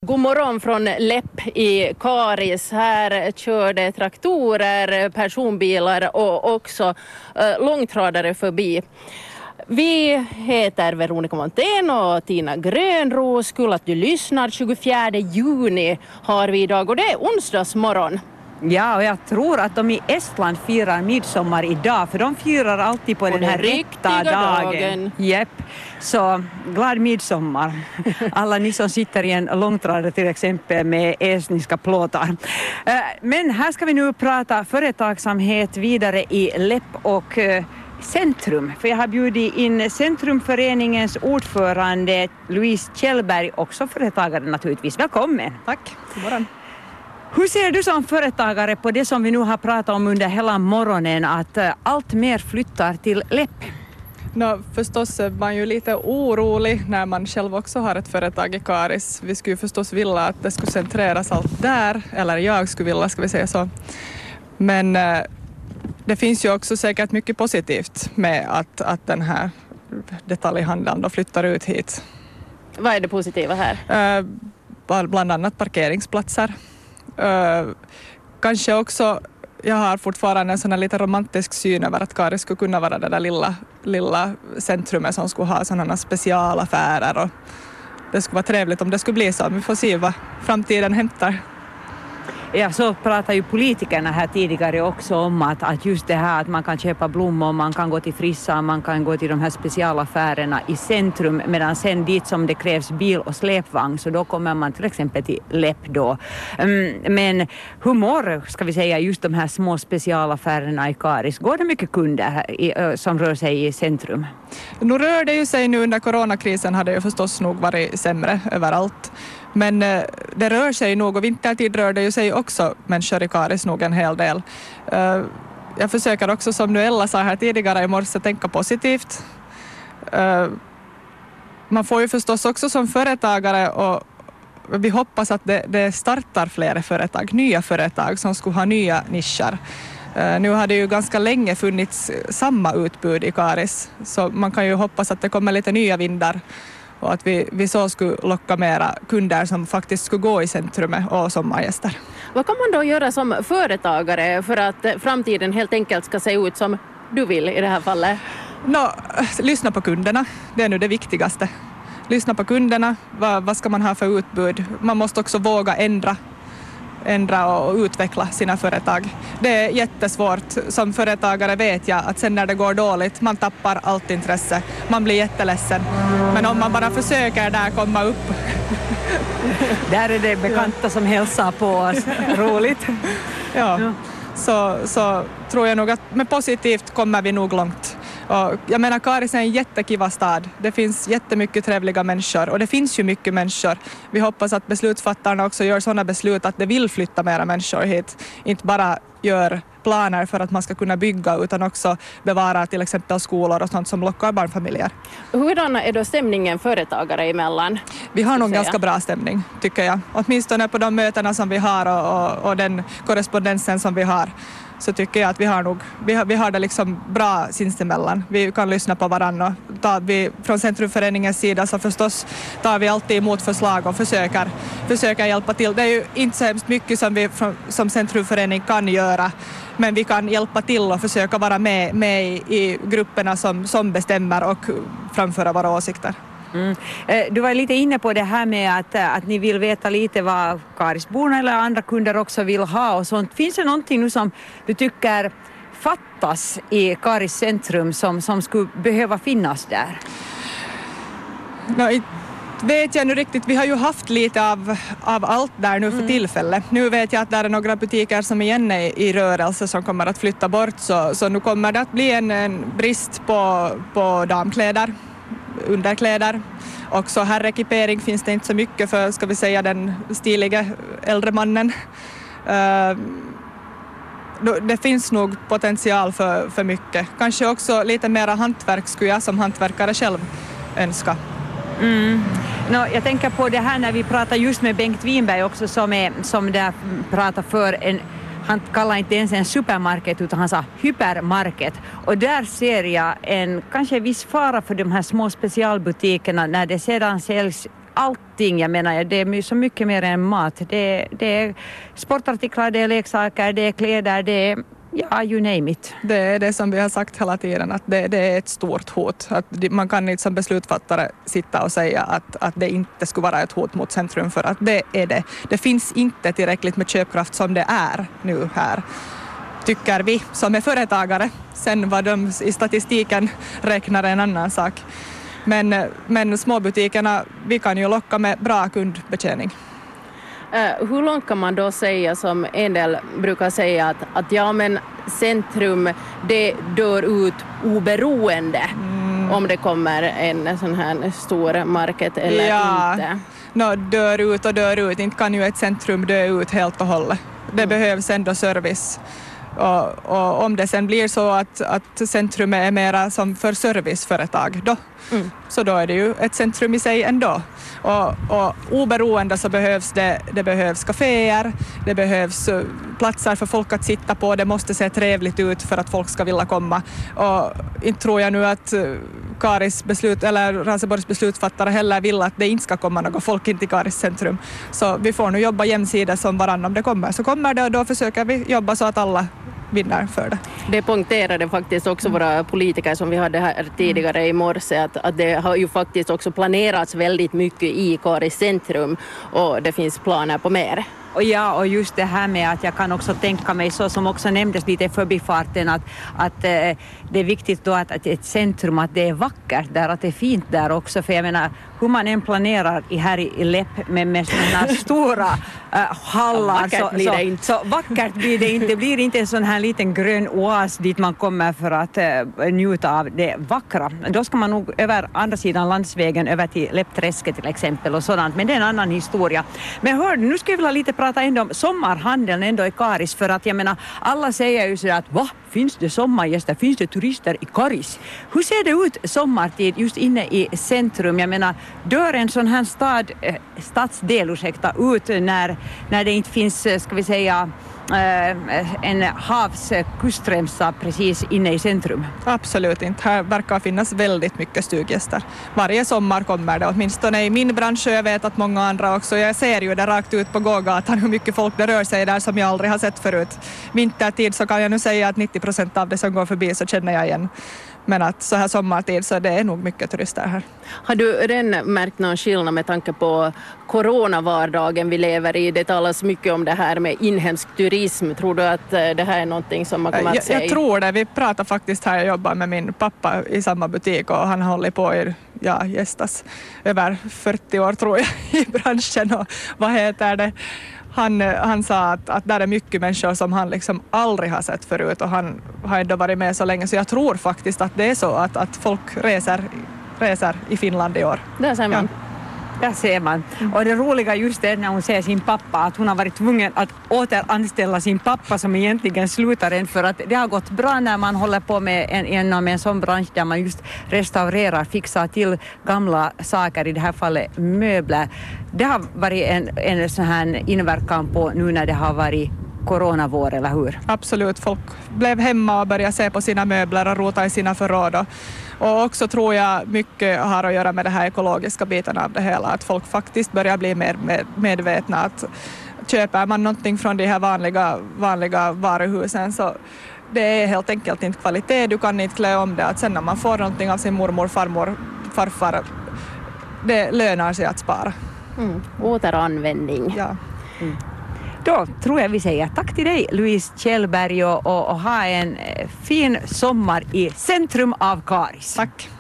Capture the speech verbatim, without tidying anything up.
God morgon från Läpp i Karis. Här körde traktorer, personbilar och också eh, långtradare förbi. Vi heter Veronica Montén och Tina Grönros. Kul att du lyssnar. tjugofjärde juni har vi idag och det är onsdagsmorgon. Ja, och jag tror att de i Estland firar midsommar idag, för de firar alltid på, på den här rätta dagen. dagen. Jepp. Så glad midsommar. Alla ni som sitter i en långtradare till exempel med estniska plåtar. Men här ska vi nu prata företagsamhet vidare i Läpp och Centrum. För jag har bjudit in Centrumföreningens ordförande Louise Kjellberg, också företagare naturligtvis. Välkommen. Tack. God morgon. Hur ser du som företagare på det som vi nu har pratat om under hela morgonen, att allt mer flyttar till Läpp? No, förstås är man ju lite orolig när man själv också har ett företag i Karis. Vi skulle förstås vilja att det skulle centreras allt där, eller jag skulle vilja, ska vi säga så. Men eh, det finns ju också säkert mycket positivt med att, att den här detaljhandeln då flyttar ut hit. Vad är det positiva här? Eh, bland annat parkeringsplatser. Uh, kanske också, jag har fortfarande en sån här lite romantisk syn över att Karis skulle kunna vara det där lilla, lilla centrumet som skulle ha sådana specialaffärer, och det skulle vara trevligt om det skulle bli så. Vi får se vad framtiden hämtar. Ja, så pratar ju politikerna här tidigare också om att, att just det här att man kan köpa blommor, man kan gå till Frissa, man kan gå till de här specialaffärerna i centrum, medan sen dit som det krävs bil och släpvagn, så då kommer man till exempel till Läpp då. Um, men hur mår, ska vi säga, just de här små specialaffärerna i Karis? Går det mycket kunder i, som rör sig i centrum? Nu rör det ju sig nu under coronakrisen, har det ju förstås nog varit sämre överallt. Men eh, det rör sig nog, och vintertid rör det ju sig också människor i Karis nog en hel del. Uh, jag försöker också, som nu Ella sa här tidigare i morse, tänka positivt. Uh, man får ju förstås också som företagare, och vi hoppas att det, det startar flera företag, nya företag som skulle ha nya nischer. Uh, nu har det ju ganska länge funnits samma utbud i Karis, så man kan ju hoppas att det kommer lite nya vindar. Och att vi, vi så skulle locka mera kunder som faktiskt skulle gå i centrumet och sommargäster. Vad kan man då göra som företagare för att framtiden helt enkelt ska se ut som du vill i det här fallet? No, lyssna på kunderna, det är nu det viktigaste. Lyssna på kunderna, vad, vad ska man ha för utbud? Man måste också våga ändra. ändra och utveckla sina företag. Det är jättesvårt. Som företagare vet jag att sen när det går dåligt, man tappar allt intresse. Man blir jätteledsen. Men om man bara försöker där komma upp. Där är det bekanta ja. som hälsar på oss. Roligt. Ja, ja. Så, så tror jag nog att med positivt kommer vi nog långt. Och jag menar, Karis är en jättekiva stad. Det finns jättemycket trevliga människor, och det finns ju mycket människor. Vi hoppas att beslutsfattarna också gör sådana beslut att det vill flytta mera människor hit. Inte bara gör planer för att man ska kunna bygga, utan också bevara till exempel skolor och sånt som lockar barnfamiljer. Hurdan är då stämningen företagare emellan? Vi har nog ganska bra stämning, tycker jag. Åtminstone på de mötena som vi har och, och, och den korrespondensen som vi har. Så tycker jag att vi har nog, vi har, vi har det liksom bra sinsemellan. Vi kan lyssna på varandra. Tar vi, från Centrumföreningens sida så förstås tar vi alltid emot förslag och försöker, försöker hjälpa till. Det är ju inte så hemskt mycket som vi från, som Centrumförening kan göra, men vi kan hjälpa till och försöka vara med, med i, i grupperna som, som bestämmer och framföra våra åsikter. Mm. Du var lite inne på det här med att, att ni vill veta lite vad Karisborna eller andra kunder också vill ha och sånt. Finns det någonting nu som du tycker fattas i Karis centrum som, som skulle behöva finnas där? No, vet jag nu riktigt. Vi har ju haft lite av, av allt där nu för mm. tillfället. Nu vet jag att det är några butiker som igen är i rörelse som kommer att flytta bort, så, så nu kommer det att bli en, en brist på, på damkläder, underkläder. Också herrekipering finns det inte så mycket för, ska vi säga, den stiliga äldre mannen. Uh, det finns nog potential för, för mycket. Kanske också lite mera hantverk skulle jag som hantverkare själv önska. Mm. No, jag tänker på det här när vi pratar just med Bengt Winberg också, som, är, som där pratar för en, han kallar inte ens en supermarket utan han sa hypermarket, och där ser jag en kanske viss fara för de här små specialbutikerna när det sedan säljs allting. Jag menar, det är så mycket mer än mat. Det, det är sportartiklar, det är leksaker, det är kläder, det är ja, you name it. Det är det som vi har sagt hela tiden, att det, det är ett stort hot. Att man kan inte som beslutsfattare sitta och säga att, att det inte skulle vara ett hot mot centrum, för att det är det. Det finns inte tillräckligt med köpkraft som det är nu här, tycker vi som är företagare. Sen vad de i statistiken räknar en annan sak. Men, men småbutikerna, vi kan ju locka med bra kundbetjäning. Uh, hur långt kan man då säga, som en del brukar säga, att, att ja, men centrum det dör ut oberoende mm. om det kommer en sån här stor market eller ja. inte? No, dör ut och dör ut. Inte kan ju ett centrum dö ut helt och hållet. Det mm. behövs ändå service. Och, och om det sen blir så att, att centrum är mera som för serviceföretag då, mm. så då är det ju ett centrum i sig ändå. Och, och oberoende så behövs det, det behövs kaféer, det behövs platser för folk att sitta på, det måste se trevligt ut för att folk ska vilja komma. Och inte tror jag nu att Karis beslut, eller Raseborgs beslutsfattare heller vill att det inte ska komma något folk in till Karis centrum. Så vi får nu jobba jämsides som varann. Om det kommer så kommer det, och då försöker vi jobba så att alla vinner för det. Det poängterade faktiskt också mm. våra politiker som vi hade här tidigare i morse, att, att det har ju faktiskt också planerats väldigt mycket i Karis centrum och det finns planer på mer. Och ja, och just det här med att jag kan också tänka mig, så som också nämndes lite i förbifarten, att, att eh, det är viktigt då att, att ett centrum, att det är vackert där, att det är fint där också. För jag menar, hur man än planerar i, här i Lepp med, med sådana stora äh, hallar, ja, så, blir det så, inte. så vackert blir det inte. Det blir inte en sån här liten grön oas dit man kommer för att äh, njuta av det vackra. Då ska man nog över andra sidan landsvägen över till Leppträsket till exempel och sådant. Men det är en annan historia. Men hör, nu ska jag vilja lite prata ändå om sommarhandeln ändå i Karis, för att jag menar, alla säger ju så att va? Finns det sommargäster? Finns det turister i Karis? Hur ser det ut sommartid just inne i centrum? Jag menar, dör en sån här stad, eh, stadsdel ursäkta, ut när, när det inte finns, ska vi säga, eh, en havskustremsa precis inne i centrum? Absolut inte. Här verkar finnas väldigt mycket stuggäster. Varje sommar kommer det, åtminstone i min bransch, och jag vet att många andra också. Jag ser ju det rakt ut på gågatan hur mycket folk det rör sig där som jag aldrig har sett förut. Vintertid så kan jag nu säga att nittio procent av det som går förbi så känner jag igen. Men att så här sommartid så det är nog mycket turister här. Har du redan märkt någon skillnad med tanke på coronavardagen vi lever i? Det talas mycket om det här med inhemsk turism. Tror du att det här är någonting som man kommer att se? Jag, jag tror det. Vi pratar faktiskt här, jag jobbar med min pappa i samma butik och han håller på i, ja, gästas över fyrtio år tror jag i branschen. Och vad heter det? Han, han sa att, att där är mycket människor som han liksom aldrig har sett förut, och han har ändå varit med så länge, så jag tror faktiskt att det är så att, att folk reser, reser i Finland i år. Där ser man. Ja. Där ser man. Och det roliga just är när hon ser sin pappa, att hon har varit tvungen att återanställa sin pappa som egentligen slutar en, för att det har gått bra när man håller på med en, inom en sån bransch där man just restaurerar, fixar till gamla saker, i det här fallet möbler. Det har varit en, en sån här inverkan på nu när det har varit coronavår, eller hur? Absolut, folk blev hemma och började se på sina möbler och rota i sina förråd. Och, och också tror jag mycket har att göra med det här ekologiska biten av det hela, att folk faktiskt börjar bli mer med, medvetna att köper man någonting från de här vanliga, vanliga varuhusen så det är helt enkelt inte kvalitet, du kan inte klä om det, att sen när man får någonting av sin mormor, farmor, farfar, det lönar sig att spara. Mm. Återanvändning. Ja. Mm. Då tror jag vi säger tack till dig, Louise Kjellberg, och, och, och ha en fin sommar i centrum av Karis. Tack.